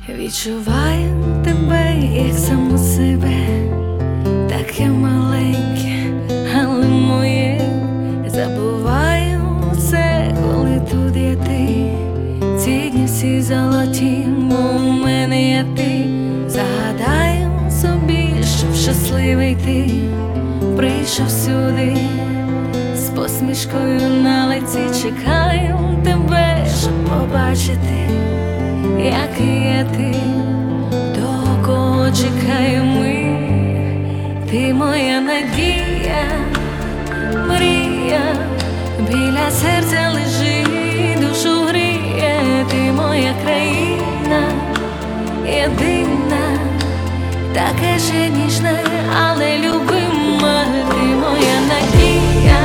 Відчуваю тебе, як саму себе, таке маленьке, але моє. Забуваю все, коли тут є ти. Ці дні всі золоті, бо у мене є ти. Загадаю собі, щоб щасливий ти прийшов сюди з посмішкою на лиці. Чекаю тебе, щоб побачити, який є ти, того, кого чекаємо ми. Ти моя надія, мрія, біля серця лежить, душу гріє. Ти моя країна, єдина, таке ще ніжне, але любима. Ти моя надія,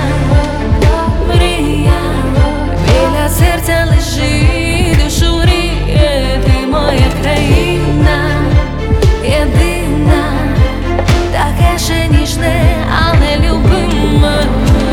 мрія, біля серця лежить, душу гріє. Ти моя країна, єдина, таке ще ніжне, але любима.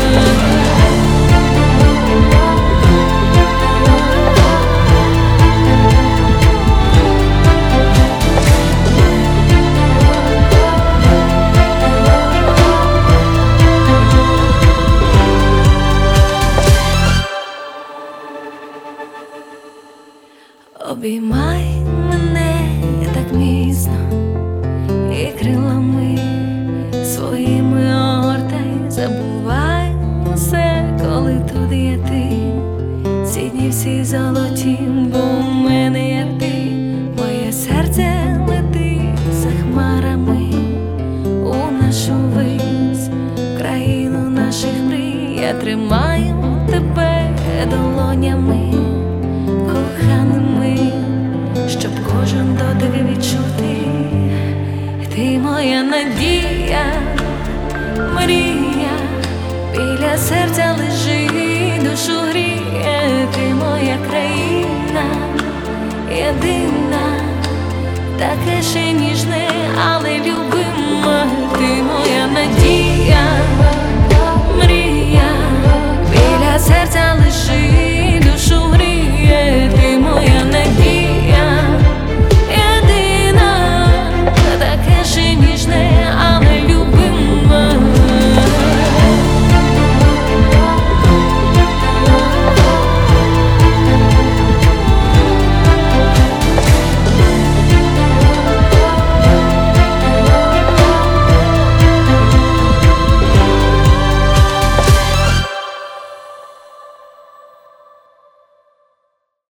Обіймай мене так міцно і крилами своїми огортай. Забувай усе, коли тут є ти. Ці дні всі золоті, бо у мене є ти. Моє серце летить за хмарами у нашу вись, в країну наших мрій. Я тримаю тебе долонями коханими, щоб кожен дотик відчути. Ти моя надія, мрія, біля серця лежить, душу гріє. Ти моя країна, єдина, таке ще ніжне, але любима.